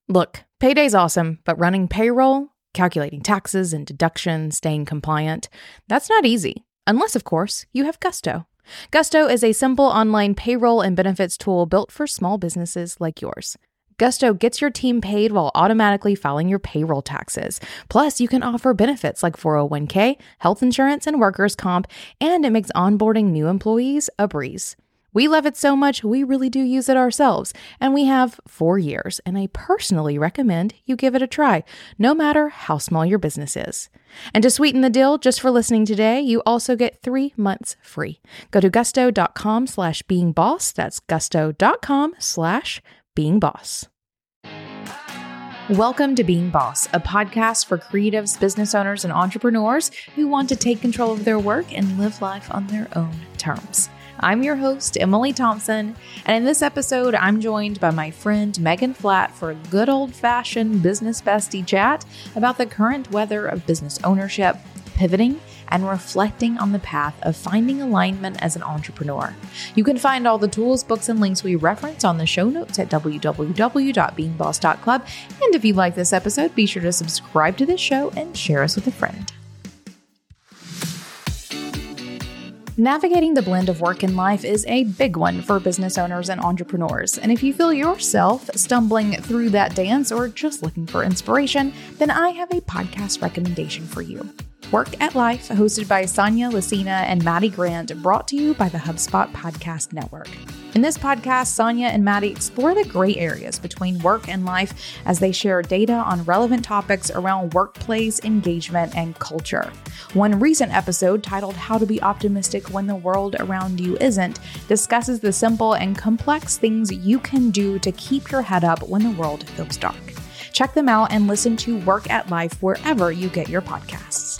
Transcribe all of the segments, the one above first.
Look, payday's awesome, but running payroll, calculating taxes and deductions, staying compliant, that's not easy. Unless, of course, you have Gusto. Gusto is a simple online payroll and benefits tool built for small businesses like yours. Gusto gets your team paid while automatically filing your payroll taxes. Plus, you can offer benefits like 401k, health insurance, and workers' comp, and it makes onboarding new employees a breeze. We love it so much, we really do use it ourselves, and we have 4 years, and I personally recommend you give it a try, no matter how small your business is. And to sweeten the deal, just for listening today, you also get 3 months free. Go to gusto.com/beingboss. That's gusto.com/beingboss. Welcome to Being Boss, a podcast for creatives, business owners, and entrepreneurs who want to take control of their work and live life on their own terms. I'm your host, Emily Thompson, and in this episode, I'm joined by my friend Megan Flatt for a good old-fashioned business bestie chat about the current weather of business ownership, pivoting, and reflecting on the path of finding alignment as an entrepreneur. You can find all the tools, books, and links we reference on the show notes at www.beingboss.club. And if you like this episode, be sure to subscribe to this show and share us with a friend. Navigating the blend of work and life is a big one for business owners and entrepreneurs. And if you feel yourself stumbling through that dance or just looking for inspiration, then I have a podcast recommendation for you. Work at Life, hosted by Sonia Lucina and Maddie Grant, brought to you by the HubSpot Podcast Network. In this podcast, Sonia and Maddie explore the gray areas between work and life as they share data on relevant topics around workplace engagement and culture. One recent episode, titled How to Be Optimistic When the World Around You Isn't, discusses the simple and complex things you can do to keep your head up when the world feels dark. Check them out and listen to Work at Life wherever you get your podcasts.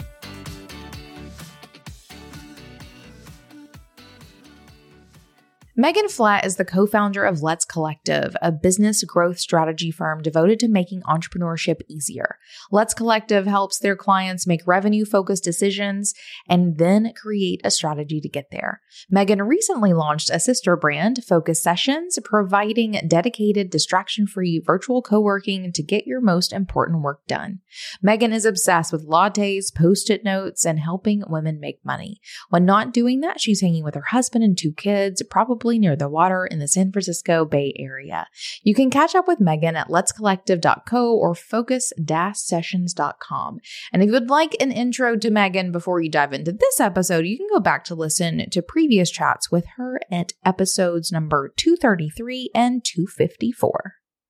Megan Flatt is the co-founder of Let's Collective, a business growth strategy firm devoted to making entrepreneurship easier. Let's Collective helps their clients make revenue-focused decisions and then create a strategy to get there. Megan recently launched a sister brand, Focus Sessions, providing dedicated, distraction-free virtual co-working to get your most important work done. Megan is obsessed with lattes, Post-it notes, and helping women make money. When not doing that, she's hanging with her husband and 2 kids, probably near the water in the San Francisco Bay Area. You can catch up with Megan at letscollective.co or focus-sessions.com. And if you would like an intro to Megan before you dive into this episode, you can go back to listen to previous chats with her at episodes number 233 and 254.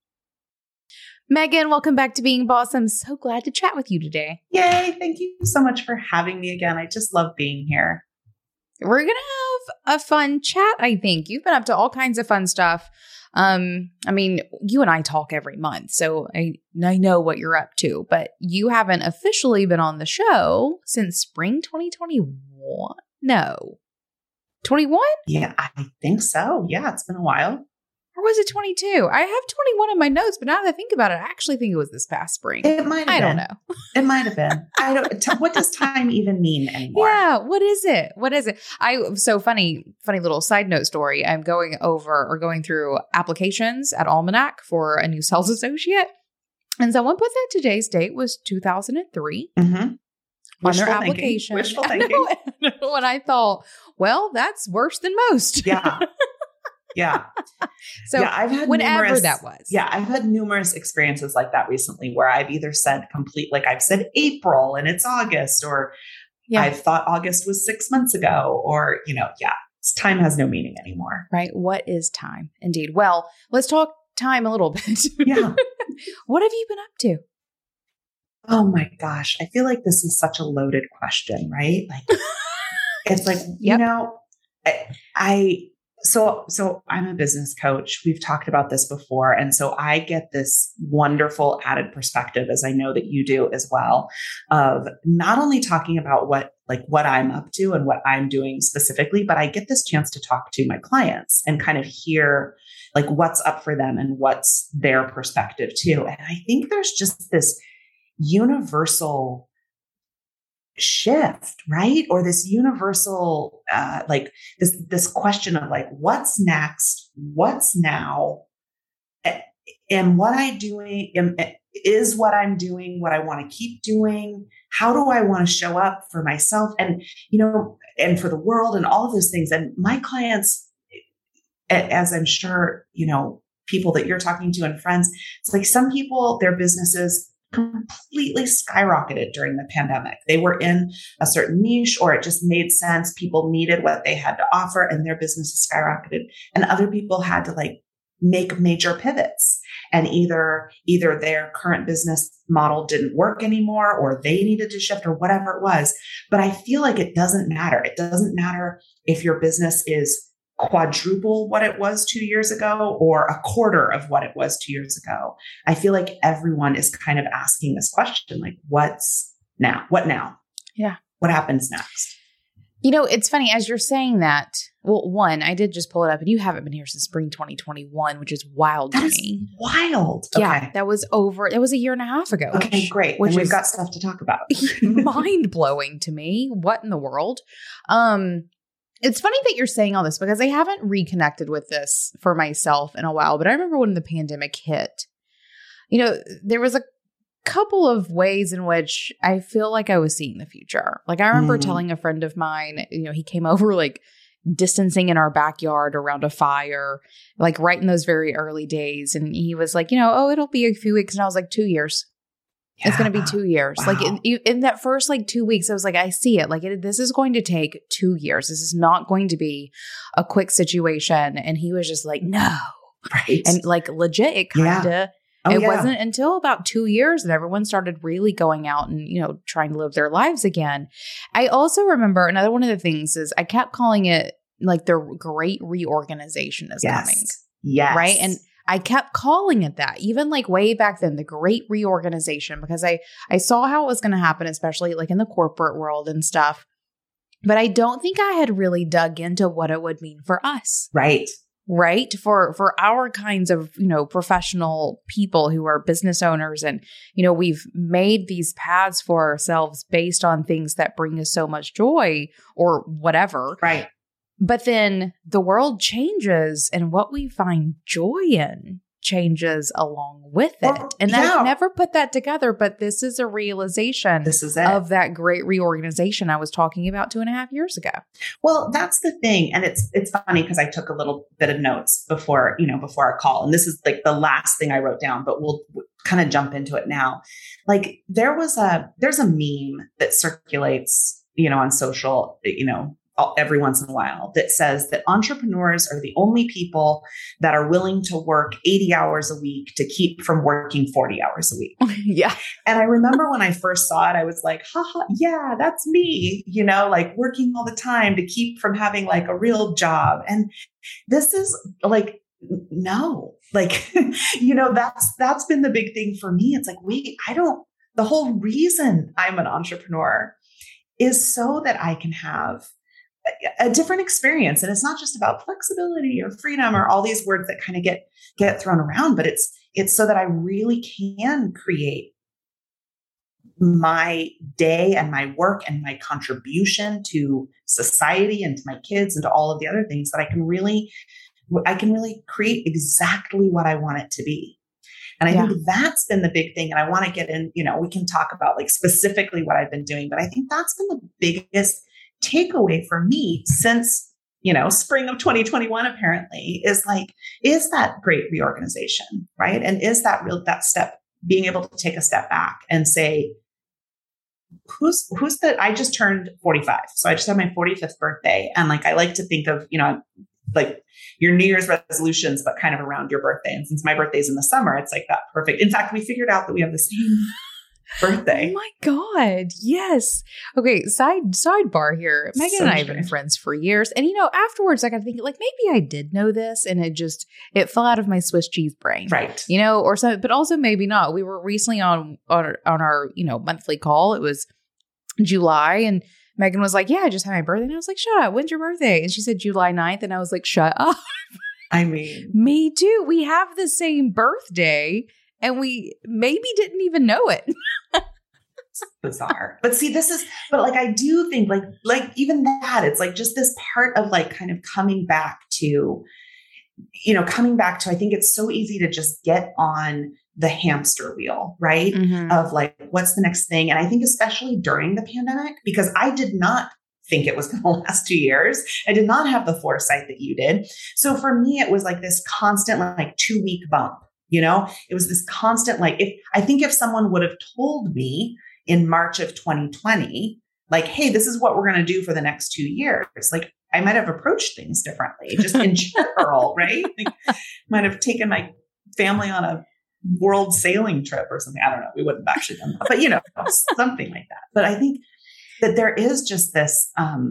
Megan, welcome back to Being Boss. I'm so glad to chat with you today. Yay. Thank you so much for having me again. I just love being here. We're going to have a fun chat, I think. You've been up to all kinds of fun stuff. I mean, you and I talk every month, so I know what you're up to, but you haven't officially been on the show since spring 2021. No. 21? Yeah, I think so. Yeah, it's been a while. Or was it 22? I have 21 in my notes, but now that I think about it, I actually think it was this past spring. It might have been. I don't know. It might have been. What does time even mean anymore? Yeah. What is it? So funny little side note story. I'm going through applications at Almanac for a new sales associate. And someone put that today's date was 2003. Mm-hmm. On their application. Wishful thinking. And I thought, well, that's worse than most. Yeah. Yeah. So yeah, I've had I've had numerous experiences like that recently where I've either said I've said April and it's August, or I've thought August was 6 months ago, or, time has no meaning anymore. Right. What is time? Indeed. Well, let's talk time a little bit. Yeah. What have you been up to? Oh my gosh. I feel like this is such a loaded question, right? Like, it's like, So I'm a business coach. We've talked about this before. And so I get this wonderful added perspective, as I know that you do as well, of not only talking about what I'm up to and what I'm doing specifically, but I get this chance to talk to my clients and kind of hear what's up for them and what's their perspective too. And I think there's just this universal shift, right? Or this universal, this question of what's next, what's now, am what I doing, is what I'm doing what I want to keep doing? How do I want to show up for myself and, and for the world and all of those things? And my clients, as I'm sure, people that you're talking to and friends, it's like some people, their businesses completely skyrocketed during the pandemic. They were in a certain niche, or it just made sense. People needed what they had to offer and their businesses skyrocketed. And other people had to make major pivots, and either their current business model didn't work anymore, or they needed to shift, or whatever it was. But I feel like it doesn't matter. It doesn't matter if your business is quadruple what it was 2 years ago or a quarter of what it was 2 years ago. I feel like everyone is kind of asking this question, like, what's now? What now? Yeah. What happens next? It's funny as you're saying that. Well, one, I did just pull it up, and you haven't been here since spring 2021, which is wild to me. Wild. Yeah, okay. That was a year and a half ago. Okay, great. Which we've got stuff to talk about. Mind blowing to me. What in the world? It's funny that you're saying all this because I haven't reconnected with this for myself in a while. But I remember when the pandemic hit, there was a couple of ways in which I feel like I was seeing the future. Like I remember telling a friend of mine, he came over distancing in our backyard around a fire, right in those very early days. And he was like, it'll be a few weeks. And I was like, 2 years. Yeah. It's going to be 2 years. Wow. In that first 2 weeks, I was like, I see it. This is going to take 2 years. This is not going to be a quick situation. And he was just like, no. Right. And legit, it kind of, it wasn't until about 2 years that everyone started really going out and, trying to live their lives again. I also remember another one of the things is I kept calling it the great reorganization is coming. Yes. Right. And I kept calling it that, even way back then, the great reorganization, because I saw how it was going to happen, especially in the corporate world and stuff. But I don't think I had really dug into what it would mean for us. Right. Right. For our kinds of, professional people who are business owners. And, we've made these paths for ourselves based on things that bring us so much joy or whatever. Right. But then the world changes and what we find joy in changes along with it. And I've never put that together, but this is a realization of that great reorganization I was talking about 2.5 years ago. Well, that's the thing. And it's funny because I took a little bit of notes before our call. And this is the last thing I wrote down, but we'll kind of jump into it now. There's a meme that circulates, on social, every once in a while that says that entrepreneurs are the only people that are willing to work 80 hours a week to keep from working 40 hours a week. Yeah. And I remember when I first saw it, I was like, haha, yeah, that's me, working all the time to keep from having a real job. And this is no, that's been the big thing for me. It's wait, the whole reason I'm an entrepreneur is so that I can have a different experience. And it's not just about flexibility or freedom or all these words that kind of get thrown around, but it's so that I really can create my day and my work and my contribution to society and to my kids and to all of the other things that I can really create exactly what I want it to be. And I think that's been the big thing. And I want to get in, we can talk about specifically what I've been doing, but I think that's been the biggest takeaway for me since, spring of 2021, apparently is that great reorganization, right? And is that step, being able to take a step back and say, I just turned 45. So I just had my 45th birthday. And I like to think of, your New Year's resolutions, but kind of around your birthday. And since my birthday's in the summer, it's that perfect. In fact, we figured out that we have the same birthday. Oh my God. Yes. Okay. Sidebar here. Megan and I have been friends for years. And, afterwards I got to think maybe I did know this and it fell out of my Swiss cheese brain. Right. Or something, but also maybe not. We were recently on our, monthly call. It was July and Megan was like, yeah, I just had my birthday. And I was like, shut up. When's your birthday? And she said July 9th. And I was like, shut up. I mean, me too. We have the same birthday. And we maybe didn't even know it. It's bizarre. But see, I do think even that, it's just this part of kind of coming back to, coming back to, I think it's so easy to just get on the hamster wheel, right? Mm-hmm. Of like, what's the next thing? And I think especially during the pandemic, because I did not think it was going to last 2 years. I did not have the foresight that you did. So for me, it was like this constant, like 2-week bump, it was this constant, like, if someone would have told me in March of 2020, like, hey, this is what we're going to do for the next 2 years, like, I might have approached things differently, just in general, right? Like, might have taken my family on a world sailing trip or something. I don't know. We wouldn't have actually done that, but something like that. But I think that there is just this,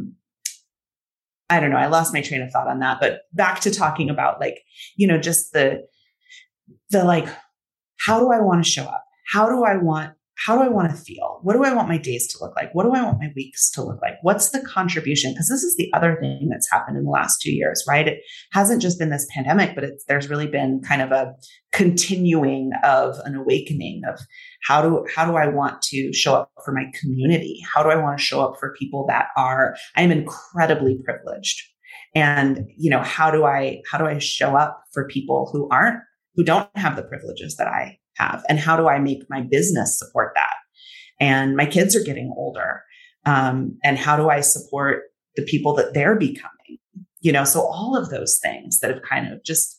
I don't know. I lost my train of thought on that, but back to talking about like, just the like, how do I want to show up? How do I want to feel? What do I want my days to look like? What do I want my weeks to look like? What's the contribution? Because this is the other thing that's happened in the last 2 years, right? It hasn't just been this pandemic, but there's really been kind of a continuing of an awakening of how do I want to show up for my community? How do I want to show up for people that I'm incredibly privileged? And, how do I show up for people who don't have the privileges that I have? And how do I make my business support that? And my kids are getting older. And how do I support the people that they're becoming? So all of those things that have kind of just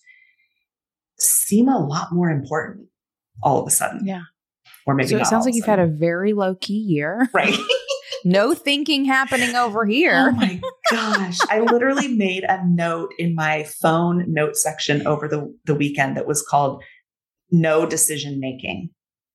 seem a lot more important all of a sudden. Yeah. Or maybe so not. It sounds like you've had a very low key year. Right. No thinking happening over here. Oh my gosh. I literally made a note in my phone note section over the weekend that was called no decision making.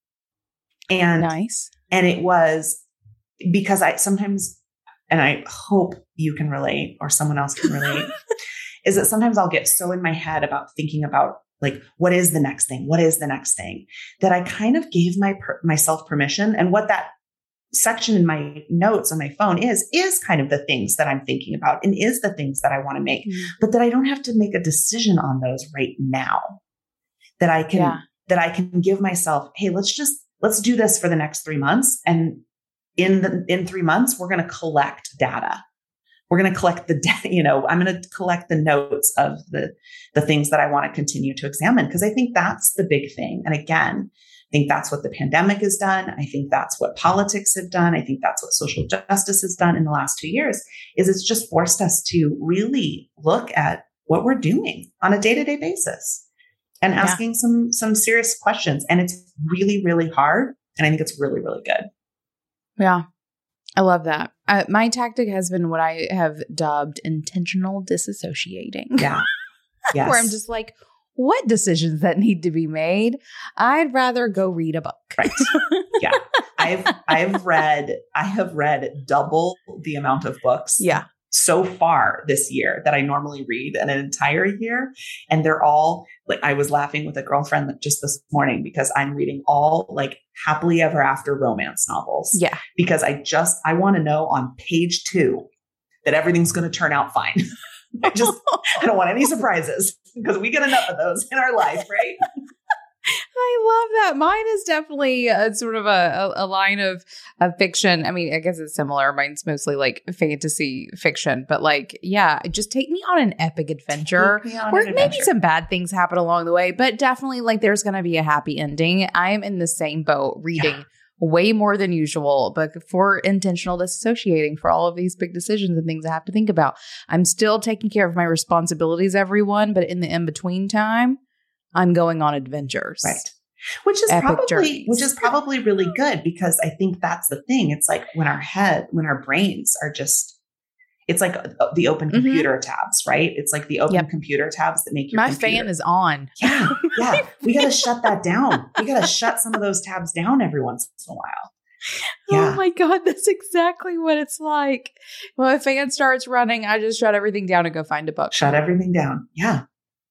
And nice. And it was because I sometimes, and I hope you can relate or someone else can relate, is that sometimes I'll get so in my head about thinking about like, what is the next thing? What is the next thing? That I kind of gave myself permission. And what that section in my notes on my phone is kind of the things that I'm thinking about and is the things that I want to make, but that I don't have to make a decision on those right now. That I can give myself, hey, let's do this for the next 3 months. And in 3 months, we're going to collect data. We're going to collect I'm going to collect the notes of the things that I want to continue to examine. Because I think that's the big thing. And again, I think that's what the pandemic has done. I think that's what politics have done. I think that's what social justice has done in the last 2 years, is it's just forced us to really look at what we're doing on a day-to-day basis and asking some serious questions. And it's really, really hard. And I think it's really, really good. Yeah. I love that. My tactic has been what I have dubbed intentional disassociating. Yeah. Yes. Where I'm just like, what decisions that need to be made? I'd rather go read a book. Right. Yeah. I have read double the amount of books. Yeah. So far this year that I normally read in an entire year. And they're all like, I was laughing with a girlfriend just this morning because I'm reading all like happily ever after romance novels. Yeah. Because I want to know on page 2 that everything's going to turn out fine. I don't want any surprises because we get enough of those in our life, right? I love that. Mine is definitely sort of a line of fiction. I mean, I guess it's similar. Mine's mostly like fantasy fiction, but like, yeah, just take me on an epic adventure where maybe some bad things happen along the way, but definitely like there's going to be a happy ending. I'm in the same boat reading way more than usual, but for intentional disassociating for all of these big decisions and things I have to think about. I'm still taking care of my responsibilities, everyone, but in the in-between time, I'm going on adventures. Right. Which is probably really good because I think that's the thing. It's like when our brains are just, it's like the open computer tabs, right? It's like the open computer tabs that make your fan is on. Yeah. Yeah. We got to shut that down. We got to shut some of those tabs down every once in a while. Yeah. Oh my God, that's exactly what it's like. When a fan starts running, I just shut everything down and go find a book. Shut everything down. Yeah.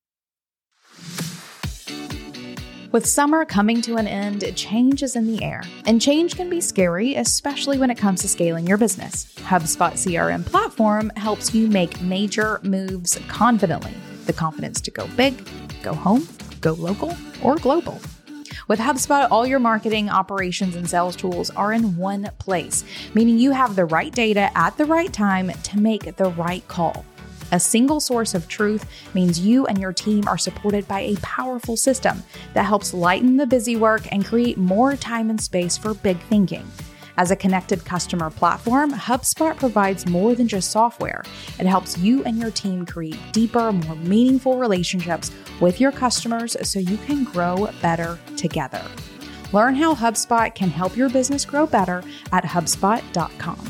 With summer coming to an end, change is in the air. And change can be scary, especially when it comes to scaling your business. HubSpot CRM platform helps you make major moves confidently. The confidence to go big, go home, go local, or global. With HubSpot, all your marketing, operations, and sales tools are in one place, meaning you have the right data at the right time to make the right call. A single source of truth means you and your team are supported by a powerful system that helps lighten the busy work and create more time and space for big thinking. As a connected customer platform, HubSpot provides more than just software. It helps you and your team create deeper, more meaningful relationships with your customers so you can grow better together. Learn how HubSpot can help your business grow better at HubSpot.com.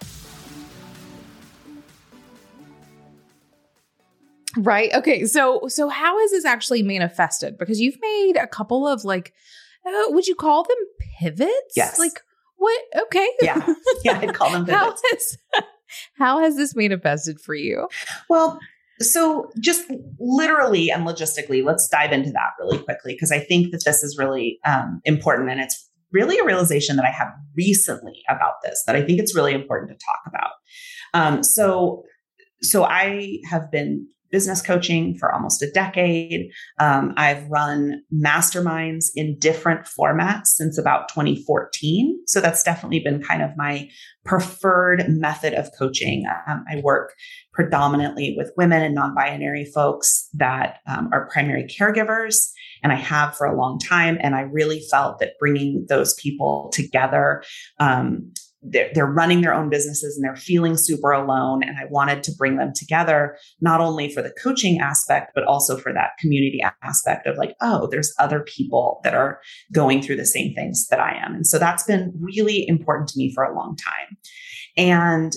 Right. Okay. So how has this actually manifested? Because you've made a couple of would you call them pivots? Yes. What? Okay. Yeah. I'd call them pivots. How has this manifested for you? Well, so just literally and logistically, let's dive into that really quickly, because I think that this is really important. And it's really a realization that I had recently about this, that I think it's really important to talk about. So I have been business coaching for almost a decade. I've run masterminds in different formats since about 2014. So that's definitely been kind of my preferred method of coaching. I work predominantly with women and non-binary folks that are primary caregivers, and I have for a long time. And I really felt that bringing those people together, they're running their own businesses and they're feeling super alone. And I wanted to bring them together, not only for the coaching aspect, but also for that community aspect of there's other people that are going through the same things that I am. And so that's been really important to me for a long time. And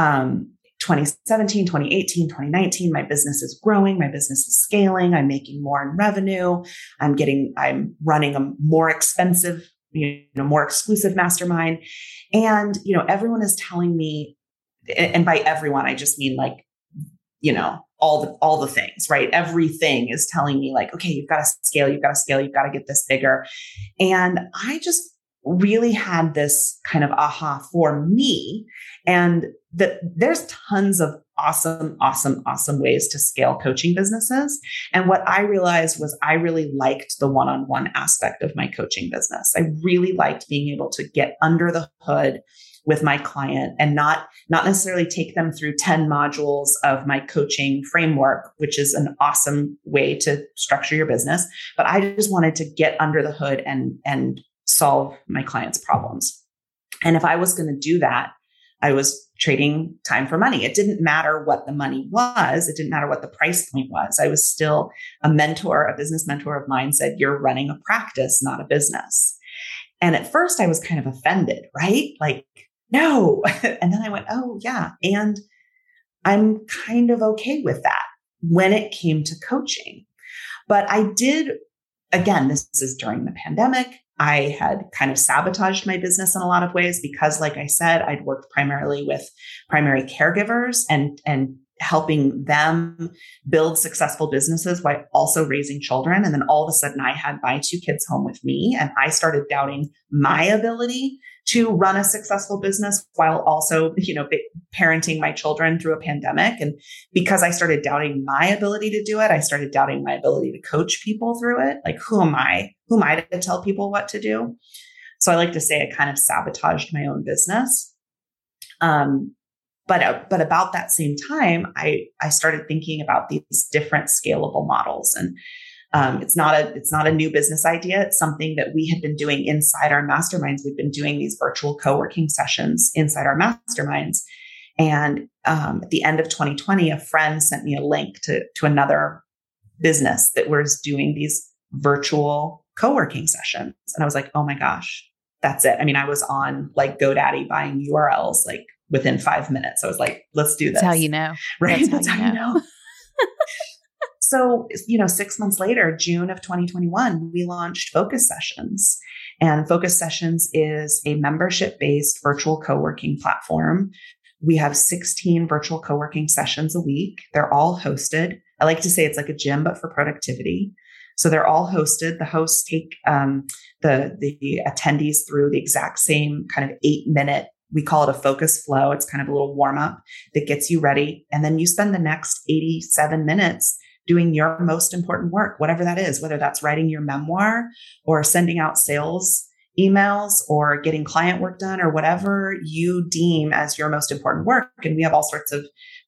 2017, 2018, 2019, my business is growing. My business is scaling. I'm making more in revenue. I'm running a more expensive, more exclusive mastermind. And, everyone is telling me, and by everyone, I just mean all the things, right? Everything is telling me okay, you've got to scale, you've got to get this bigger. And I just really had this kind of aha for me, and that there's tons of awesome ways to scale coaching businesses. And what I realized was I really liked the one-on-one aspect of my coaching business. I really liked being able to get under the hood with my client and not necessarily take them through 10 modules of my coaching framework, which is an awesome way to structure your business. But I just wanted to get under the hood and solve my clients' problems. And if I was going to do that, I was trading time for money. It didn't matter what the money was. It didn't matter what the price point was. I was still a business mentor of mine said, you're running a practice, not a business. And at first I was kind of offended, right? No. And then I went, oh yeah. And I'm kind of okay with that when it came to coaching. But I did, again, this is during the pandemic. I had kind of sabotaged my business in a lot of ways because, like I said, I'd worked primarily with primary caregivers and helping them build successful businesses while also raising children. And then all of a sudden I had my 2 kids home with me, and I started doubting my ability to run a successful business while also, parenting my children through a pandemic. And because I started doubting my ability to do it, I started doubting my ability to coach people through it. Who am I? Who am I to tell people what to do? So I like to say I kind of sabotaged my own business. But about that same time, I started thinking about these different scalable models. And it's not a new business idea. It's something that we had been doing inside our masterminds. We've been doing these virtual co-working sessions inside our masterminds. And at the end of 2020, a friend sent me a link to another business that was doing these virtual co-working sessions. And I was like, oh my gosh, that's it. I mean, I was on GoDaddy buying URLs within 5 minutes. I was like, let's do this. That's how you know. Right? That's how you know. So, 6 months later, June of 2021, we launched Focus Sessions. And Focus Sessions is a membership-based virtual co-working platform. We have 16 virtual co-working sessions a week. They're all hosted. I like to say it's like a gym, but for productivity. So they're all hosted. The hosts take the attendees through the exact same kind of 8-minute, we call it a focus flow. It's kind of a little warm up that gets you ready. And then you spend the next 87 minutes doing your most important work, whatever that is, whether that's writing your memoir or sending out sales emails or getting client work done or whatever you deem as your most important work. And we have all sorts of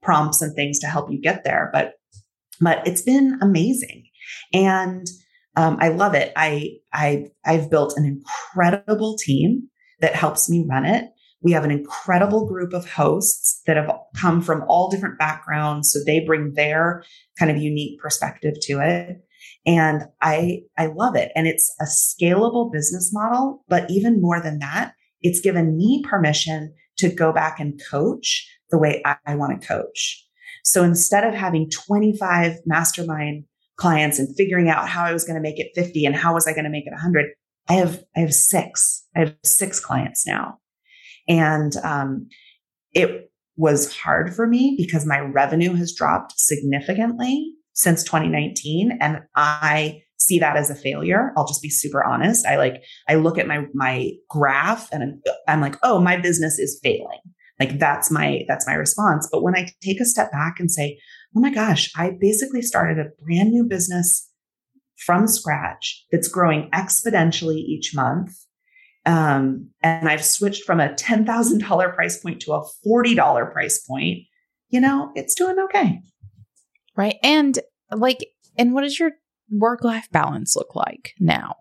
prompts and things to help you get there. But it's been amazing. And I love it. I've built an incredible team that helps me run it. We have an incredible group of hosts that have come from all different backgrounds. So they bring their kind of unique perspective to it. And I love it. And it's a scalable business model. But even more than that, it's given me permission to go back and coach the way I want to coach. So instead of having 25 mastermind clients and figuring out how I was going to make it 50 and how was I going to make it 100, I have 6. I have 6 clients now. And it was hard for me because my revenue has dropped significantly since 2019. And I see that as a failure. I'll just be super honest. I look at my graph and I'm like, oh, my business is failing. Like that's my response. But when I take a step back and say, oh my gosh, I basically started a brand new business from scratch that's growing exponentially each month. And I've switched from a $10,000 price point to a $40 price point, it's doing okay. Right. And what does your work-life balance look like now?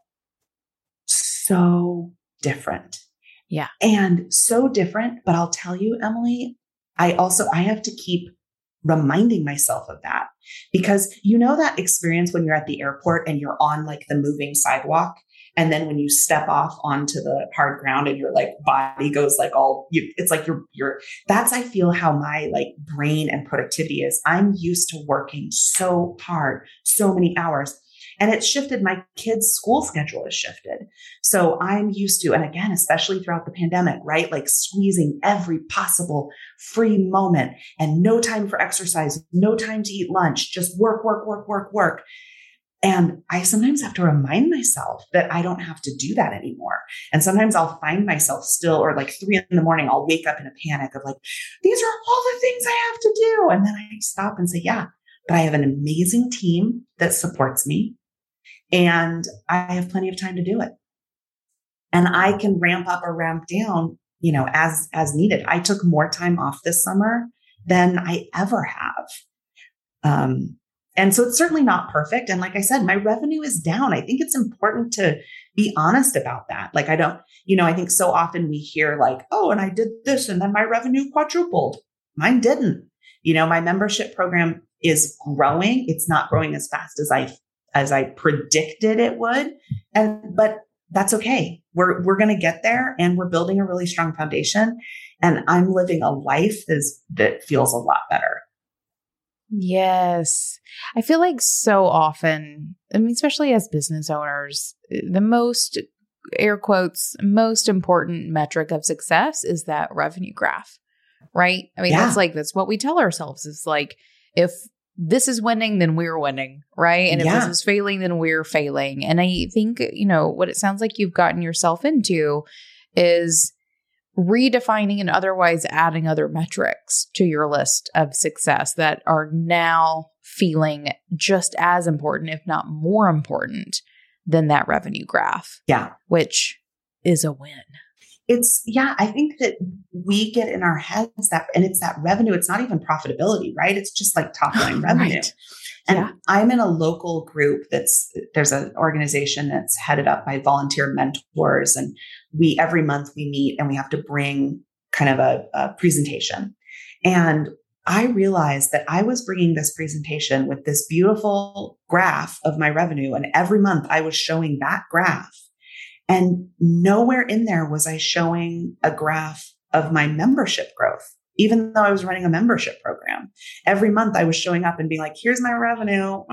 So different. Yeah. And so different. But I'll tell you, Emily, I have to keep reminding myself of that, because that experience when you're at the airport and you're on like the moving sidewalk. And then when you step off onto the hard ground and your like body goes like it's like that's, I feel how my like brain and productivity is. I'm used to working so hard, so many hours, and it's shifted. My kids' school schedule has shifted. So I'm used to, and again, especially throughout the pandemic, right? Like squeezing every possible free moment and no time for exercise, no time to eat lunch, just work, work, work, work, work. And I sometimes have to remind myself that I don't have to do that anymore. And sometimes I'll find myself still, or like 3 a.m, I'll wake up in a panic of like, these are all the things I have to do. And then I stop and say, yeah, but I have an amazing team that supports me and I have plenty of time to do it. And I can ramp up or ramp down, as needed. I took more time off this summer than I ever have. And so it's certainly not perfect. And like I said, my revenue is down. I think it's important to be honest about that. Like I think so often we hear like, oh, and I did this and then my revenue quadrupled. Mine didn't. My membership program is growing. It's not growing as fast as I predicted it would. But that's okay. We're going to get there, and we're building a really strong foundation. And I'm living a life that feels a lot better. Yes. I feel like so often, especially as business owners, the most, air quotes, most important metric of success is that revenue graph, right? That's what we tell ourselves. It's like, if this is winning, then we're winning, right? And if this is failing, then we're failing. And I think, what it sounds like you've gotten yourself into is redefining and otherwise adding other metrics to your list of success that are now feeling just as important, if not more important, than that revenue graph. Yeah. Which is a win. I think that we get in our heads and it's that revenue. It's not even profitability, right? It's just like top line revenue. Right. And I'm in a local group there's an organization that's headed up by volunteer mentors. And every month we meet and we have to bring kind of a presentation. And I realized that I was bringing this presentation with this beautiful graph of my revenue. And every month I was showing that graph. And nowhere in there was I showing a graph of my membership growth, even though I was running a membership program. Every month I was showing up and being like, here's my revenue,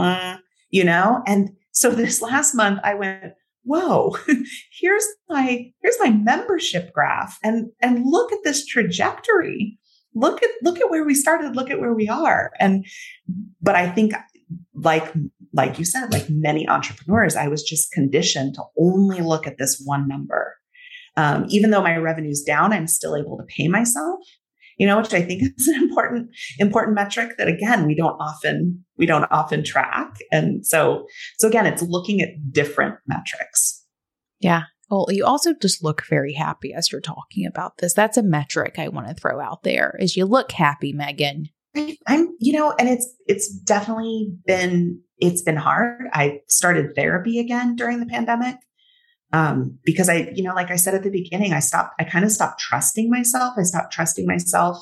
And so this last month I went, whoa, here's my membership graph. And look at this trajectory. Look at where we started. Look at where we are. But I think like you said, like many entrepreneurs, I was just conditioned to only look at this one number. Even though my revenue's down, I'm still able to pay myself, which I think is an important metric that, again, we don't often track. And so again, it's looking at different metrics. Yeah. Well, you also just look very happy as you're talking about this. That's a metric I want to throw out there, is you look happy, Megan. and it's definitely it's been hard. I started therapy again during the pandemic. Because like I said at the beginning, I kind of stopped trusting myself. I stopped trusting myself.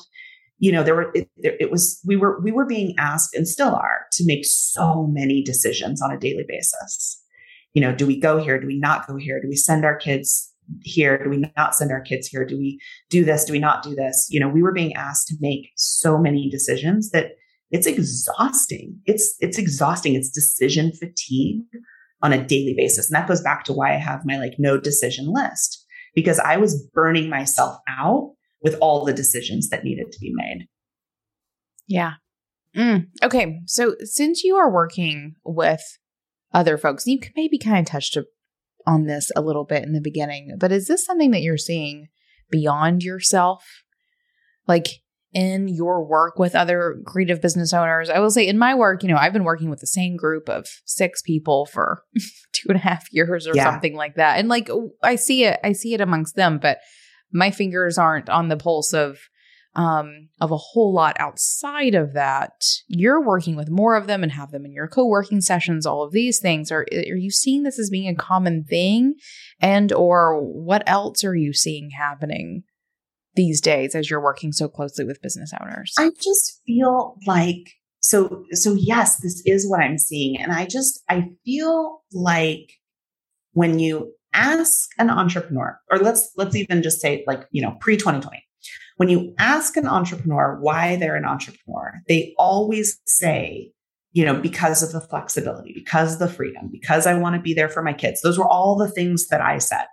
We were being asked, and still are, to make so many decisions on a daily basis. Do we go here? Do we not go here? Do we send our kids here? Do we not send our kids here? Do we do this? Do we not do this? We were being asked to make so many decisions that it's exhausting. It's exhausting. It's decision fatigue on a daily basis. And that goes back to why I have my no decision list, because I was burning myself out with all the decisions that needed to be made. Yeah. Okay. So since you are working with other folks, you can maybe kind of touched on this a little bit in the beginning, but is this something that you're seeing beyond yourself? Like in your work with other creative business owners? I will say in my work, I've been working with the same group of 6 people for 2.5 years or something like that. And I see it amongst them, but my fingers aren't on the pulse of a whole lot outside of that. You're working with more of them and have them in your co-working sessions, all of these things. Are you seeing this as being a common thing? And or what else are you seeing happening these days as you're working so closely with business owners? I just feel like, so yes, this is what I'm seeing. And I feel like when you ask an entrepreneur, or let's even just say pre-2020, when you ask an entrepreneur why they're an entrepreneur, they always say, because of the flexibility, because of the freedom, because I want to be there for my kids. Those were all the things that I said.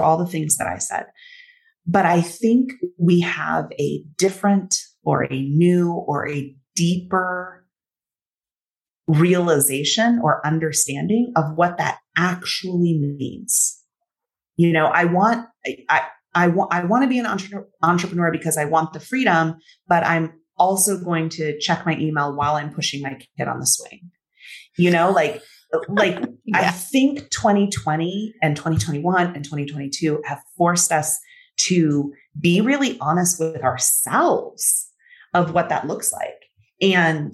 But I think we have a different or a new or a deeper realization or understanding of what that actually means. I want to be an entrepreneur because I want the freedom, but I'm also going to check my email while I'm pushing my kid on the swing. Yeah. I think 2020 and 2021 and 2022 have forced us to be really honest with ourselves of what that looks like. And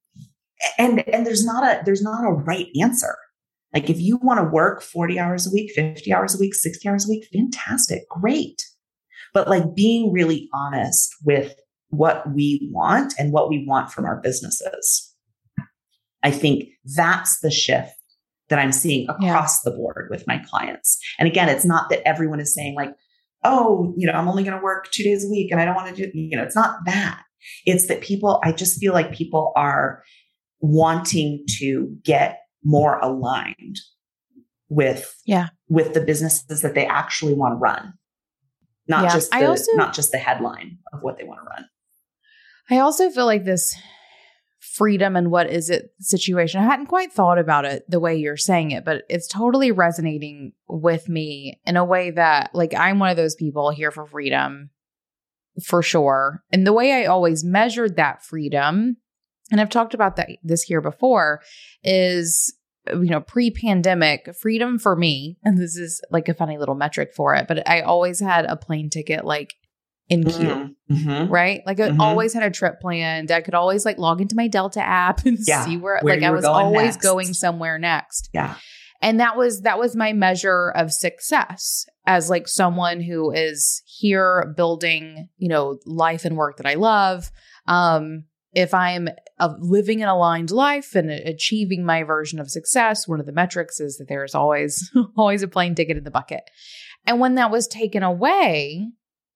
there's not a right answer. If you want to work 40 hours a week, 50 hours a week, 60 hours a week, fantastic, great. But being really honest with what we want and what we want from our businesses. I think that's the shift that I'm seeing across the board with my clients. And again, it's not that everyone is saying oh, I'm only going to work 2 days a week and I don't want to do, it's not that. It's that I just feel like people are wanting to get more aligned with the businesses that they actually want to run. Not just the headline of what they want to run. I also feel like this freedom and what is it situation, I hadn't quite thought about it the way you're saying it, but it's totally resonating with me in a way that I'm one of those people here for freedom for sure. And the way I always measured that freedom, and I've talked about this here before, is pre-pandemic freedom for me, and this is a funny little metric for it, but I always had a plane ticket in queue, right? I always had a trip planned. I could always log into my Delta app and see where I was always going somewhere next. Yeah. And that was my measure of success as someone who is here building, life and work that I love. If I'm living an aligned life and achieving my version of success, one of the metrics is that there's always a plane ticket in the bucket. And when that was taken away,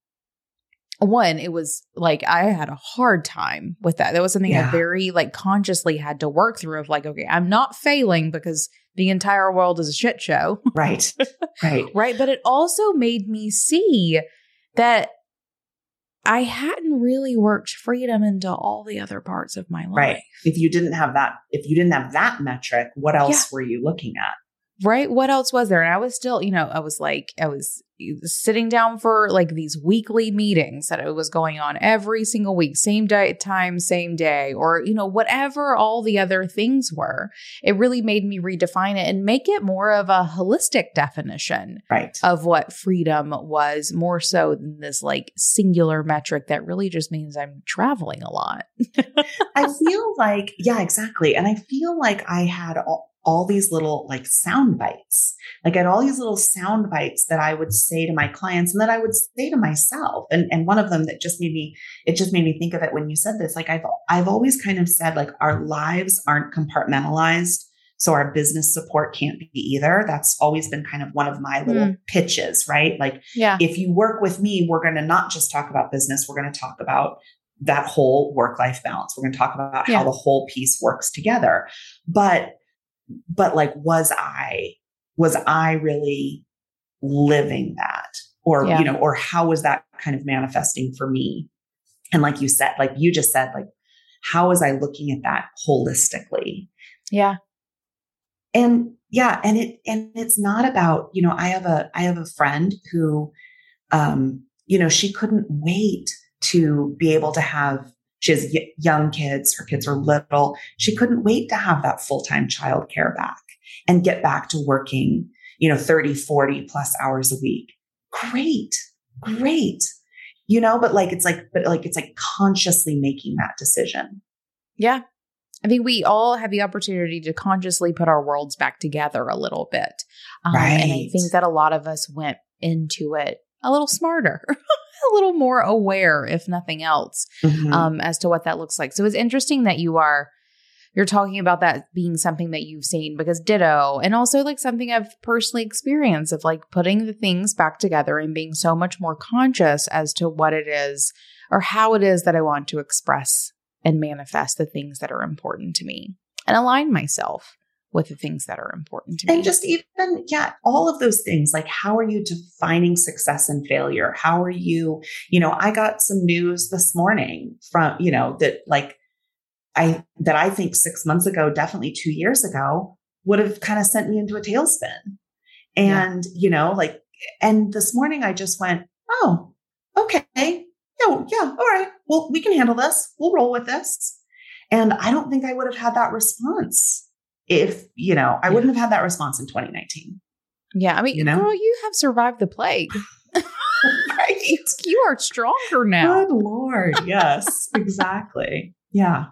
it was I had a hard time with that. That was something I very consciously had to work through of okay, I'm not failing because the entire world is a shit show. Right. Right. But it also made me see that I hadn't really worked freedom into all the other parts of my life. Right. If you didn't have that metric, what else were you looking at? Right? What else was there? And I was still, I was sitting down for like these weekly meetings that it was going on every single week, same day, time, same day, or, whatever all the other things were. It really made me redefine it and make it more of a holistic definition of what freedom was, more so than this like singular metric that really just means I'm traveling a lot. I feel like, yeah, exactly. And I feel like I had all these little like sound bites. Like I had all these little sound bites that I would say to my clients and that I would say to myself. And one of them that just made me think of it when you said this. Like I've always kind of said like our lives aren't compartmentalized. So our business support can't be either. That's always been kind of one of my little pitches, right? Like if you work with me, we're going to not just talk about business. We're going to talk about that whole work-life balance. We're going to talk about how the whole piece works together. But like, was I really living that? Or, or how was that kind of manifesting for me? And like you said, like you just said, like, how was I looking at that holistically? Yeah. And it's not about, I have a friend who, she couldn't wait to be able to have, she has young kids, her kids are little. She couldn't wait to have that full-time childcare back and get back to working, 30, 40 plus hours a week. Great. But it's like consciously making that decision. Yeah. I think we all have the opportunity to consciously put our worlds back together a little bit. Right. And I think that a lot of us went into it a little smarter. A little more aware, if nothing else, as to what that looks like. So it's interesting that you're talking about that being something that you've seen, because ditto, and also like something I've personally experienced of like putting the things back together and being so much more conscious as to what it is or how it is that I want to express and manifest the things that are important to me and align myself with the things that are important to me. And just even, all of those things, like how are you defining success and failure? How are you, I got some news this morning from, that I think 6 months ago, definitely 2 years ago, would have kind of sent me into a tailspin. And, and this morning I just went, oh, okay. Oh, yeah. All right. Well, we can handle this. We'll roll with this. And I don't think I would have had that response if, I wouldn't have had that response in 2019. Yeah. I mean, girl, you have survived the plague. Right. You are stronger now. Good Lord. Yes, exactly. Yeah.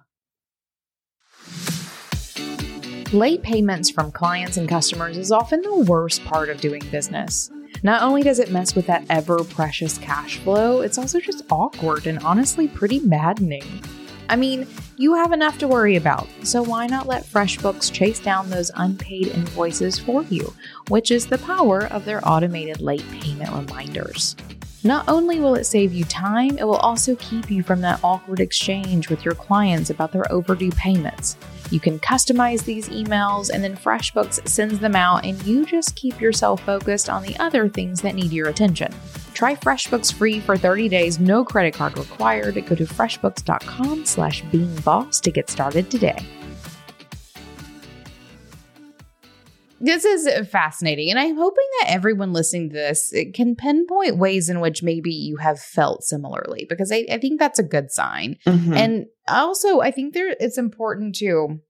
Late payments from clients and customers is often the worst part of doing business. Not only does it mess with that ever precious cash flow, it's also just awkward and honestly pretty maddening. I mean, you have enough to worry about, so why not let FreshBooks chase down those unpaid invoices for you, which is the power of their automated late payment reminders. Not only will it save you time, it will also keep you from that awkward exchange with your clients about their overdue payments. You can customize these emails, and then FreshBooks sends them out, and you just keep yourself focused on the other things that need your attention. Try FreshBooks free for 30 days, no credit card required. Go to freshbooks.com/beingboss to get started today. This is fascinating, and I'm hoping that everyone listening to this can pinpoint ways in which maybe you have felt similarly, because I think that's a good sign. Mm-hmm. And also, I think it's important to,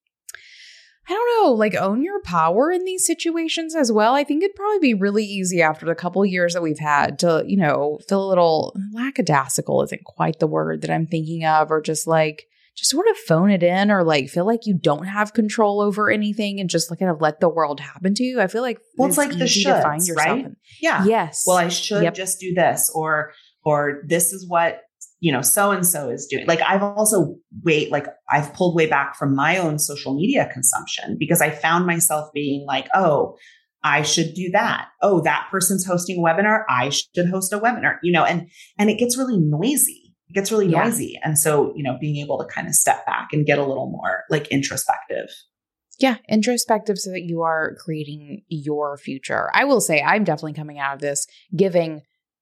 own your power in these situations as well. I think it'd probably be really easy after the couple of years that we've had to, feel a little lackadaisical isn't quite the word that I'm thinking of, or just sort of phone it in, or feel like you don't have control over anything and just kind of let the world happen to you. I feel like it's like the shoulds, to find yourself right? Yeah. Yes. Well, I should just do this, or this is what, so-and-so is doing. I've also I've pulled way back from my own social media consumption because I found myself being like, oh, I should do that. Oh, that person's hosting a webinar. I should host a webinar, and it gets really noisy. It gets really noisy. And so, being able to kind of step back and get a little more introspective. Yeah. Introspective so that you are creating your future. I will say I'm definitely coming out of this giving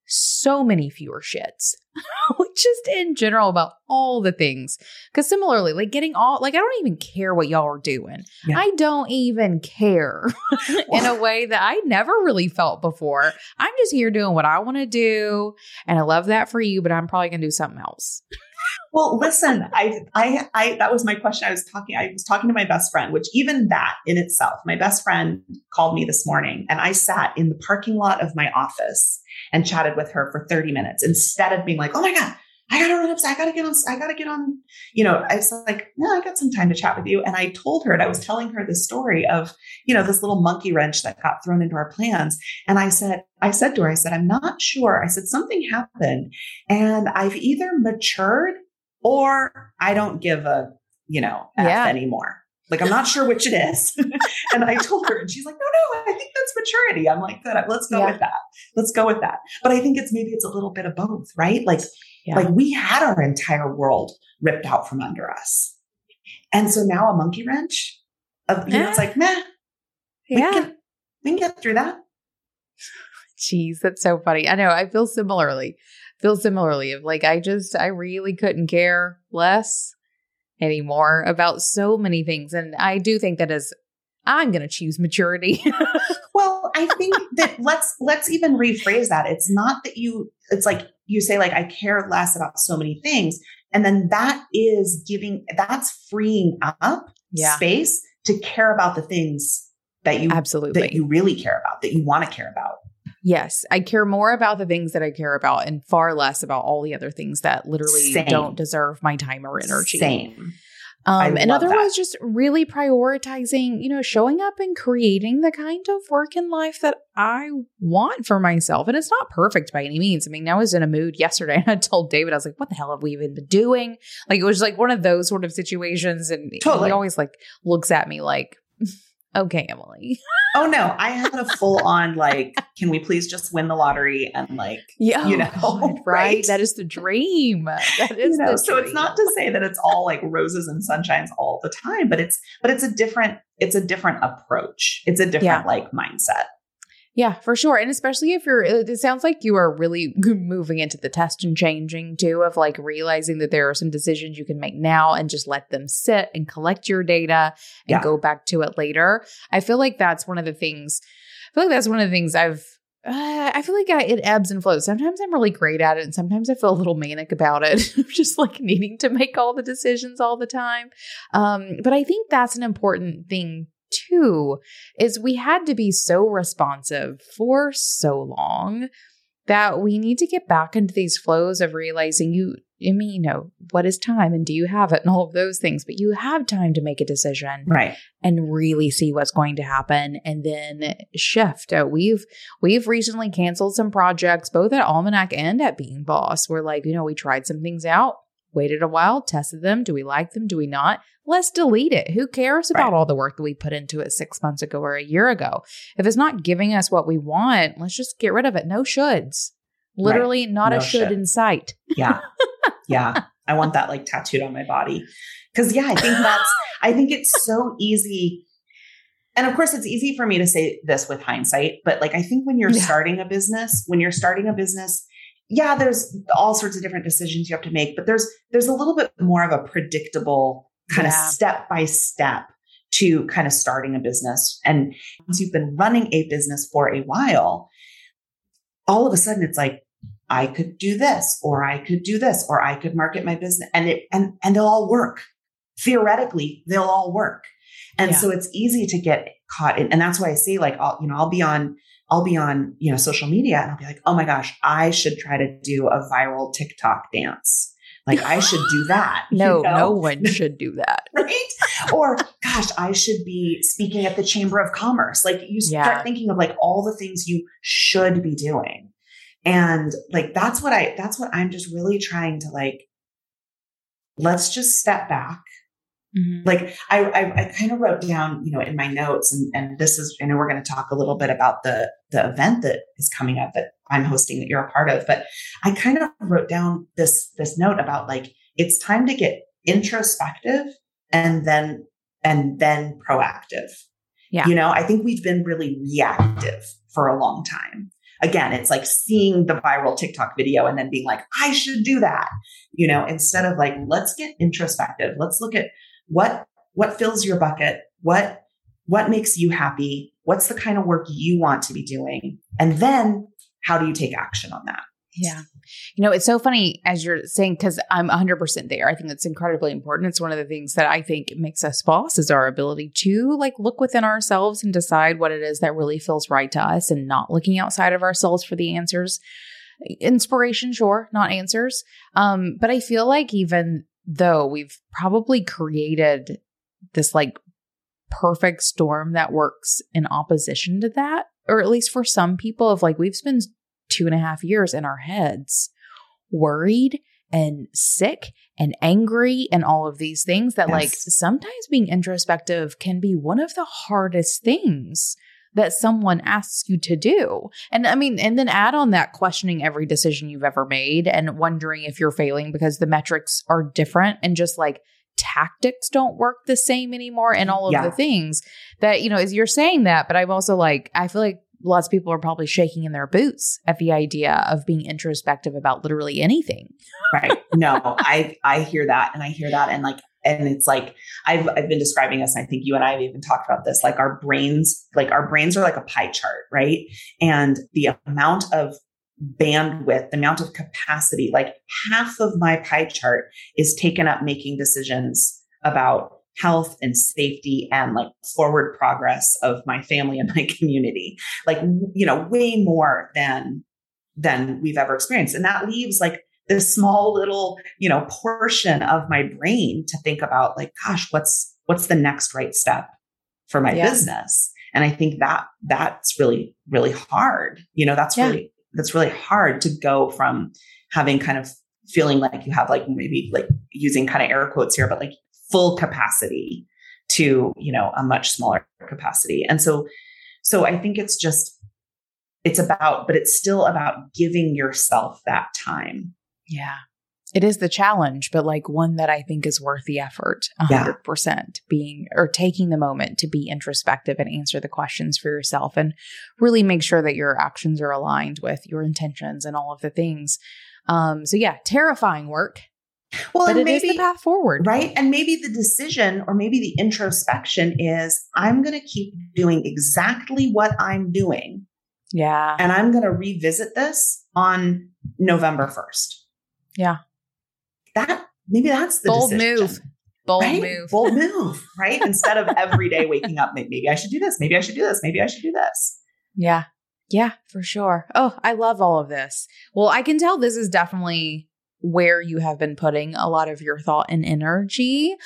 so many fewer shits, just in general about all the things. Because similarly, like getting all, like, I don't even care what y'all are doing. Yeah. I don't even care in a way that I never really felt before. I'm just here doing what I want to do. And I love that for you, but I'm probably going to do something else. Well, listen, I that was my question. I was talking to my best friend, which even that in itself, my best friend called me this morning and I sat in the parking lot of my office and chatted with her for 30 minutes instead of being like, oh my God, I got to run upstairs. I got to get on, I was like, no, I got some time to chat with you. And I told her, and I was telling her the story of, this little monkey wrench that got thrown into our plans. And I said to her, I'm not sure. I said, something happened and I've either matured or I don't give a, F anymore. Like, I'm not sure which it is. And I told her and she's like, no, I think that's maturity. I'm like, good. Let's go with that. Let's go with that. But I think maybe it's a little bit of both, right? Like we had our entire world ripped out from under us. And so now a monkey wrench it's like, meh, we can get through that. Jeez, that's so funny. I know. I feel similarly of like, I really couldn't care less anymore about so many things. And I do think that I'm going to choose maturity. Well, I think that let's even rephrase that. It's not that it's like you say, like, I care less about so many things. And then that's freeing up space to care about the things that you really care about, that you want to care about. Yes. I care more about the things that I care about and far less about all the other things that literally don't deserve my time or energy. Same. And otherwise just really prioritizing, showing up and creating the kind of work in life that I want for myself. And it's not perfect by any means. I mean, I was in a mood yesterday and I told David, I was like, what the hell have we even been doing? Like, it was like one of those sort of situations. And he always like looks at me like, okay, Emily. Oh no, I had a full on like, can we please just win the lottery and like, God, right? That is the dream. That is the so dream. It's not to say that it's all like roses and sunshines all the time, but it's a different approach. It's a different like mindset. Yeah, for sure. And especially if it sounds like you are really moving into the test and changing too, of like realizing that there are some decisions you can make now and just let them sit and collect your data and go back to it later. I feel like that's one of the things, I feel like it ebbs and flows. Sometimes I'm really great at it and sometimes I feel a little manic about it. Just like needing to make all the decisions all the time. But I think that's an important thing too, is we had to be so responsive for so long that we need to get back into these flows of realizing what is time and do you have it and all of those things, but you have time to make a decision, right? And really see what's going to happen and then shift. We've recently canceled some projects, both at Almanac and at Being Boss. We're like, we tried some things out, waited a while, tested them. Do we like them? Do we not? Let's delete it. Who cares about all the work that we put into it 6 months ago or a year ago? If it's not giving us what we want, let's just get rid of it. No shoulds. Literally not a should in sight. Yeah. Yeah. I want that like tattooed on my body. Cause I think it's so easy. And of course it's easy for me to say this with hindsight, but like, I think when you're starting a business, there's all sorts of different decisions you have to make, but there's a little bit more of a predictable kind of step by step to kind of starting a business. And once you've been running a business for a while, all of a sudden it's like, I could do this, or I could do this, or I could market my business and they'll all work. Theoretically, they'll all work. And so it's easy to get caught in. And that's why I say like, I'll be on, social media and I'll be like, oh my gosh, I should try to do a viral TikTok dance. Like I should do that. No one should do that. Right? Or gosh, I should be speaking at the Chamber of Commerce. Like you start thinking of like all the things you should be doing. And like, that's what I'm just really trying to like, let's just step back. Mm-hmm. Like I kind of wrote down, in my notes and this is, I know we're going to talk a little bit about the event that is coming up that I'm hosting that you're a part of, but I kind of wrote down this note about like, it's time to get introspective and then proactive. Yeah. I think we've been really reactive for a long time. again, it's like seeing the viral TikTok video and then being like, I should do that, instead of like, let's get introspective. Let's look at what fills your bucket, what makes you happy, what's the kind of work you want to be doing, and then how do you take action on that? Yeah. It's so funny as you're saying, because I'm 100% there. I think that's incredibly important. It's one of the things that I think makes us boss is our ability to like look within ourselves and decide what it is that really feels right to us and not looking outside of ourselves for the answers. Inspiration, sure, not answers. But I feel like even though we've probably created this like perfect storm that works in opposition to that, or at least for some people, of like we've spent 2.5 years in our heads worried and sick and angry and all of these things that like sometimes being introspective can be one of the hardest things that someone asks you to do. And I mean, and then add on that questioning every decision you've ever made and wondering if you're failing because the metrics are different and just like tactics don't work the same anymore and all of the things that, as you're saying that, but I'm also like, I feel like lots of people are probably shaking in their boots at the idea of being introspective about literally anything. Right. No, I hear that. And I hear that. And it's like, I've been describing this, and I think you and I have even talked about this, like our brains are like a pie chart, right? And the amount of bandwidth, the amount of capacity, like half of my pie chart is taken up making decisions about health and safety and like forward progress of my family and my community, like, way more than we've ever experienced. And that leaves like this small little, portion of my brain to think about like, gosh, what's the next right step for my business? And I think that's really, really hard. That's really hard to go from having kind of feeling like you have like maybe like using kind of air quotes here, but like full capacity to, a much smaller capacity. And so I think it's still about giving yourself that time. Yeah. It is the challenge, but like one that I think is worth the effort 100% being or taking the moment to be introspective and answer the questions for yourself and really make sure that your actions are aligned with your intentions and all of the things. Terrifying work. Well, but it is the path forward. Right. And maybe the decision or maybe the introspection is I'm going to keep doing exactly what I'm doing. Yeah. And I'm going to revisit this on November 1st. Yeah. Maybe that's the bold decision. Move. Bold right? move. Bold move, right? Instead of every day waking up, maybe I should do this. Maybe I should do this. Maybe I should do this. Yeah. Yeah, for sure. Oh, I love all of this. Well, I can tell this is definitely where you have been putting a lot of your thought and energy.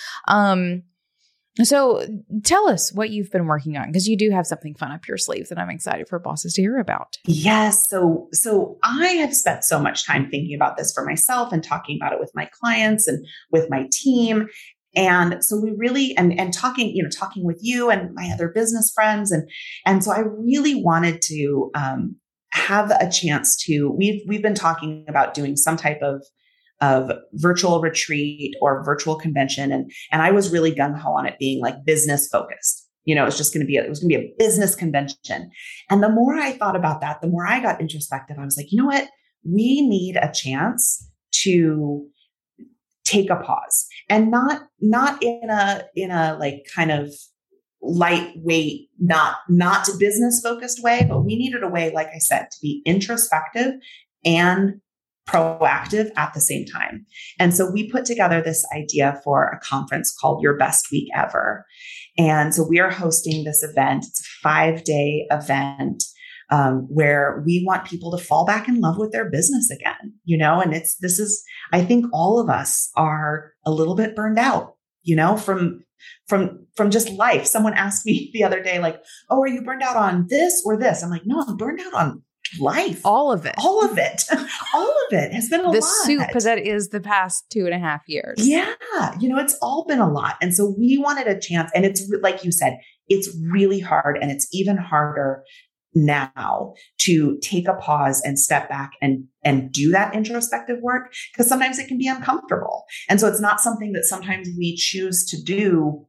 So tell us what you've been working on, because you do have something fun up your sleeve that I'm excited for bosses to hear about. Yes. So I have spent so much time thinking about this for myself and talking about it with my clients and with my team. And so we really, and talking with you and my other business friends. And so I really wanted to, have a chance to, we've been talking about doing some type of virtual retreat or virtual convention. And I was really gung ho on it being like business focused. It was going to be a business convention. And the more I thought about that, the more I got introspective. I was like, you know what? We need a chance to take a pause, and not in a like kind of lightweight, not business focused way, but we needed a way, like I said, to be introspective and proactive at the same time. And so we put together this idea for a conference called Your Best Week Ever. And so we are hosting this event. It's a 5-day event where we want people to fall back in love with their business again, and I think all of us are a little bit burned out, from just life. Someone asked me the other day, like, oh, are you burned out on this or this? I'm like, no, I'm burned out on life. All of it. All of it has been a lot. The soup that is the past 2.5 years. Yeah. It's all been a lot. And so we wanted a chance, and it's like you said, it's really hard, and it's even harder now to take a pause and step back and do that introspective work, because sometimes it can be uncomfortable. And so it's not something that sometimes we choose to do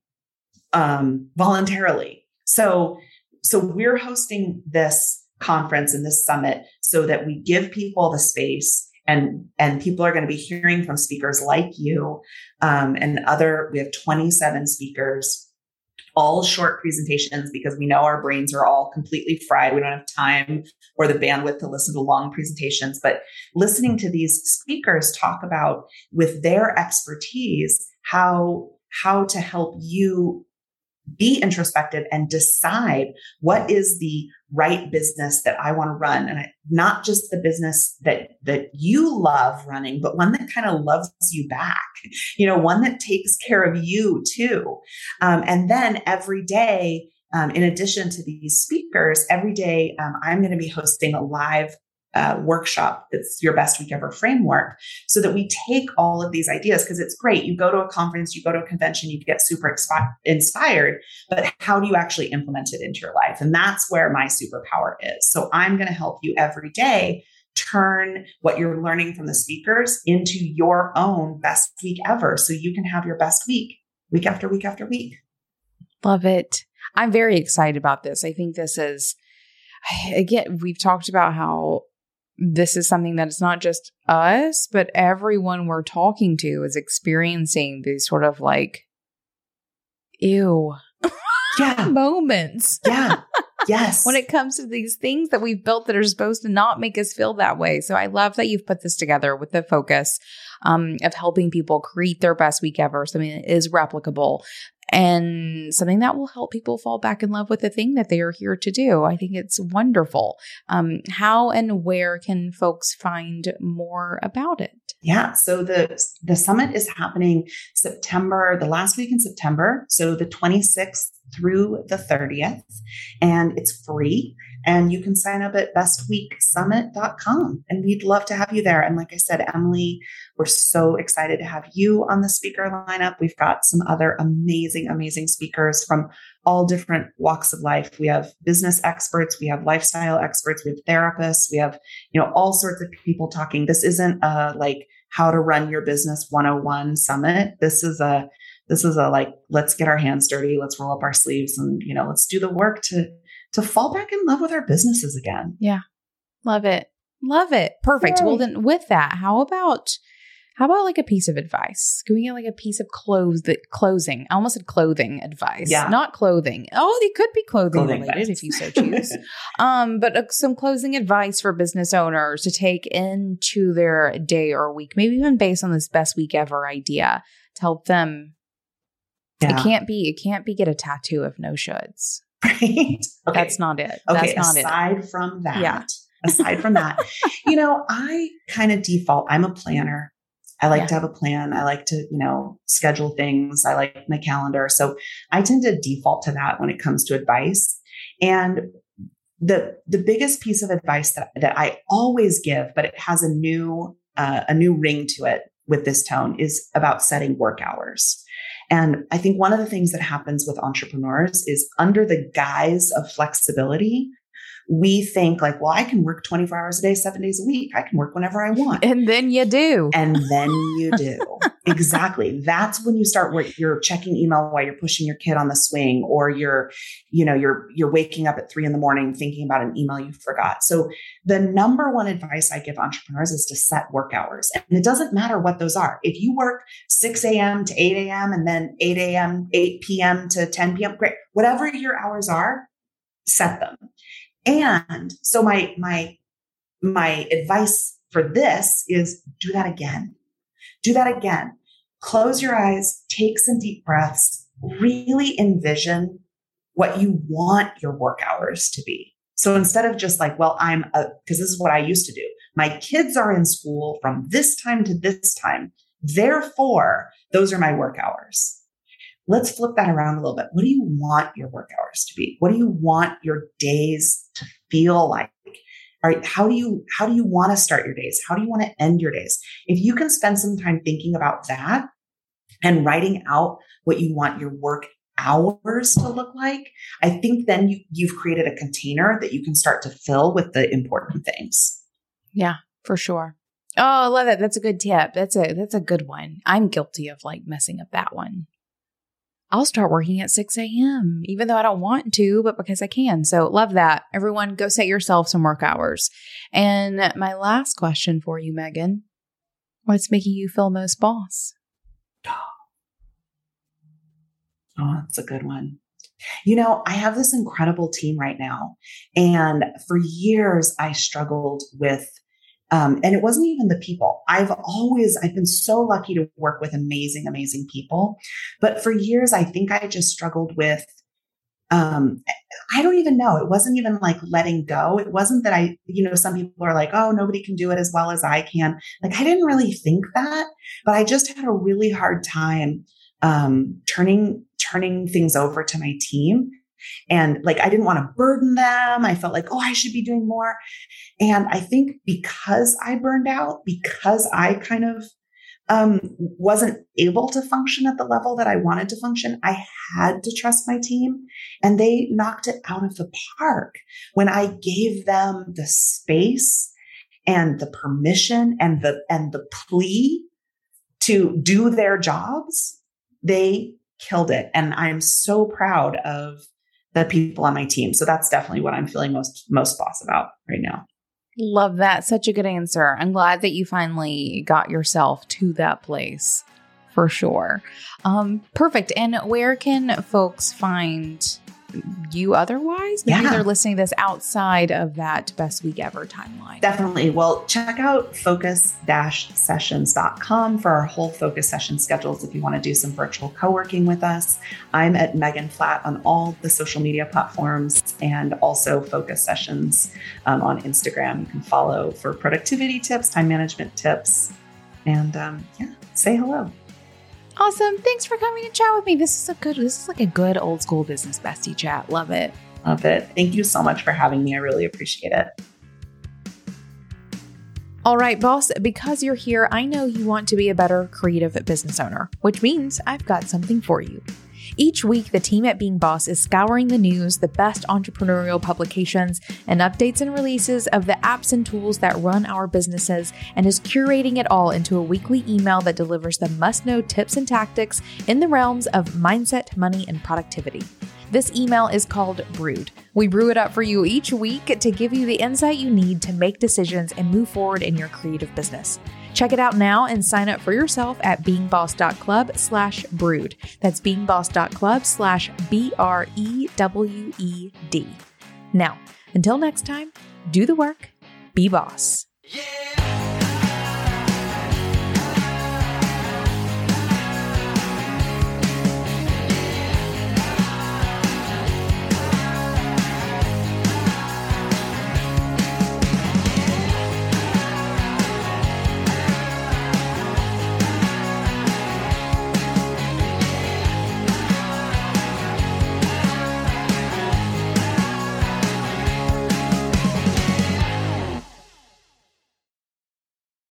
voluntarily. So we're hosting this conference and this summit so that we give people the space, and people are going to be hearing from speakers like you, and we have 27 speakers, all short presentations, because we know our brains are all completely fried. We don't have time or the bandwidth to listen to long presentations, but listening to these speakers talk about, with their expertise, how to help you be introspective and decide what is the right business that I want to run. And not just the business that you love running, but one that kind of loves you back, one that takes care of you too. And then every day, in addition to these speakers, every day, I'm going to be hosting a live workshop that's your best week ever framework, so that we take all of these ideas, because it's great. You go to a conference, you go to a convention, you get super inspired, but how do you actually implement it into your life? And that's where my superpower is. So I'm going to help you every day turn what you're learning from the speakers into your own best week ever, so you can have your best week after week after week. Love it. I'm very excited about this. I think this is, again, we've talked about how this is something that it's not just us, but everyone we're talking to is experiencing these sort of like, ew, moments. Yeah. Yes. When it comes to these things that we've built that are supposed to not make us feel that way. So I love that you've put this together with the focus of helping people create their best week ever, something that is replicable and something that will help people fall back in love with the thing that they are here to do. I think it's wonderful. How and where can folks find more about it? Yeah. So the summit is happening the last week in September. So the 26th through the 30th, and it's free. And you can sign up at bestweeksummit.com. And we'd love to have you there. And like I said, Emily, we're so excited to have you on the speaker lineup. We've got some other amazing, amazing speakers from all different walks of life. We have business experts, we have lifestyle experts, we have therapists, we have, all sorts of people talking. This isn't like how to run your business 101 summit. This is a like, let's get our hands dirty. Let's roll up our sleeves and, let's do the work to fall back in love with our businesses again. Yeah. Love it. Love it. Perfect. Yay. Well, then with that, how about like a piece of advice? Can we get like a piece of closing? I almost said clothing advice. Yeah. Not clothing. Oh, it could be clothing related advice, if you so choose. But some closing advice for business owners to take into their day or week, maybe even based on this best week ever idea, to help them. Yeah. It can't be get a tattoo of no shoulds. Right. Okay. That's not it. Okay. That's not aside from that, I kind of default. I'm a planner. I like to have a plan. I like to, schedule things. I like my calendar. So I tend to default to that when it comes to advice. And the biggest piece of advice that I always give, but it has a new ring to it with this tone, is about setting work hours. And I think one of the things that happens with entrepreneurs is, under the guise of flexibility, we think like, well, I can work 24 hours a day, 7 days a week. I can work whenever I want. And then you do. Exactly. That's when you start you're checking email while you're pushing your kid on the swing, or you're waking up at 3 a.m. thinking about an email you forgot. So the number one advice I give entrepreneurs is to set work hours. And it doesn't matter what those are. If you work 6 a.m. to 8 a.m. and then 8 p.m. to 10 p.m., great. Whatever your hours are, set them. And so my advice for this is do that again. Do that again. Close your eyes, take some deep breaths, really envision what you want your work hours to be. So instead of just like, well, because this is what I used to do. My kids are in school from this time to this time. Therefore, those are my work hours. Let's flip that around a little bit. What do you want your work hours to be? What do you want your days to feel like? All right. How do you want to start your days? How do you want to end your days? If you can spend some time thinking about that and writing out what you want your work hours to look like, I think then you've created a container that you can start to fill with the important things. Yeah, for sure. Oh, I love it. That's a good tip. That's a good one. I'm guilty of like messing up that one. I'll start working at 6 a.m., even though I don't want to, but because I can. So love that. Everyone go set yourself some work hours. And my last question for you, Megan, what's making you feel most boss? Oh, that's a good one. I have this incredible team right now. And for years, I struggled with, and it wasn't even the people. I've been so lucky to work with amazing, amazing people. But for years, I think I just struggled with, I don't even know. It wasn't even like letting go. It wasn't that some people are like, oh, nobody can do it as well as I can. Like, I didn't really think that, but I just had a really hard time turning things over to my team. And like, I didn't want to burden them. I felt like, oh, I should be doing more. And I think because I burned out, because I kind of wasn't able to function at the level that I wanted to function, I had to trust my team, and they knocked it out of the park when I gave them the space and the permission and the plea to do their jobs. They killed it. And I'm so proud of the people on my team. So that's definitely what I'm feeling most boss about right now. Love that. Such a good answer. I'm glad that you finally got yourself to that place for sure. Perfect. And where can folks find you otherwise? Maybe they're listening to this outside of that Best Week Ever timeline. Definitely. Well, check out focus-sessions.com for our whole focus session schedules if you want to do some virtual co-working with us. I'm at Megan Flatt on all the social media platforms, and also Focus Sessions on Instagram. You can follow for productivity tips, time management tips, and say hello. Awesome. Thanks for coming to chat with me. This is like a good old school business bestie chat. Love it. Love it. Thank you so much for having me. I really appreciate it. All right, boss, because you're here, I know you want to be a better creative business owner, which means I've got something for you. Each week, the team at Being Boss is scouring the news, the best entrepreneurial publications, and updates and releases of the apps and tools that run our businesses, and is curating it all into a weekly email that delivers the must-know tips and tactics in the realms of mindset, money, and productivity. This email is called Brewed. We brew it up for you each week to give you the insight you need to make decisions and move forward in your creative business. Check it out now and sign up for yourself at beingboss.club/brewed. That's beingboss.club/BREWED. Now, until next time, do the work, be boss. Yeah.